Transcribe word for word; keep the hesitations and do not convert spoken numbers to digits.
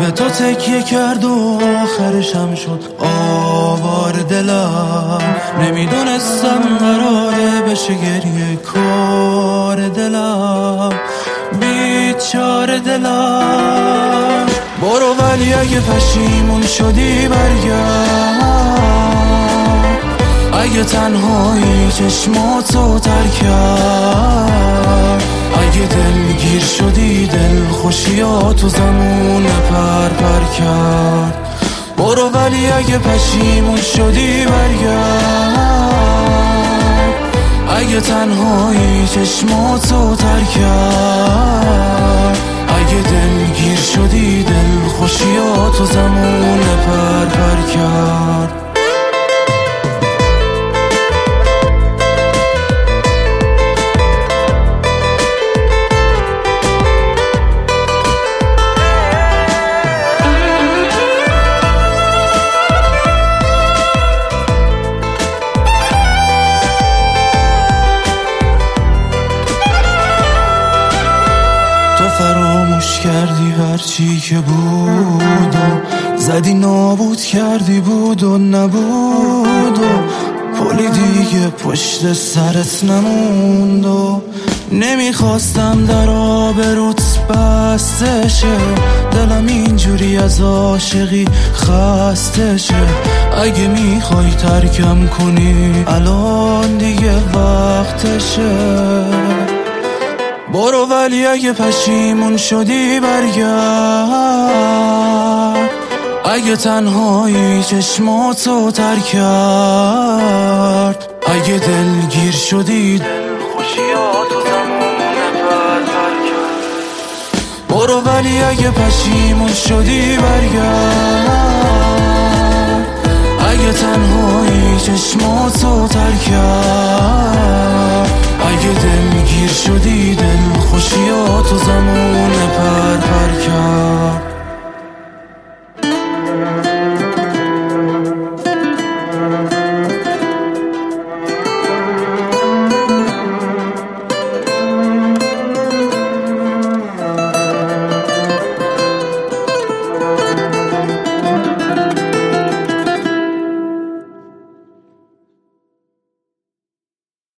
به تو تکیه کرد و آخرشم شد آوار دلم. نمیدونستم قراره بشه گریه کار دلم، بیچاره دلم. برو ولی اگه پشیمون شدی برگرد، اگه تنهایی چشماتو تر کرد، اگه دلگیر شدی دل خوشیاتو زمون پر پر کرد. برو ولی اگه پشیمون شدی برگرد، اگه تنهایی چشماتو تر کرد، اگه دلگیر شدی دل خوشیاتو زمون پر پر کرد. فراموش کردی هرچی که بود و زدی نابود کردی بود و نبود و پلی دیگه پشت سرت نموند و نمیخواستم در آبروت بسته شه، دلم اینجوری از عاشقی خسته شه. اگه میخوای ترکم کنی الان دیگه وقتشه. برو ولی اگه پشیمون شدی برگرد، اگه تنهایی چشماتو تر کرد، اگه دلگیر شدی دل خوشیاتو زمون پر پر کرد. برو ولی اگه پشیمون شدی برگرد، اگه تنهایی چشماتو تر کرد، اگه دلگیر شدی دل خوشیاتو زمون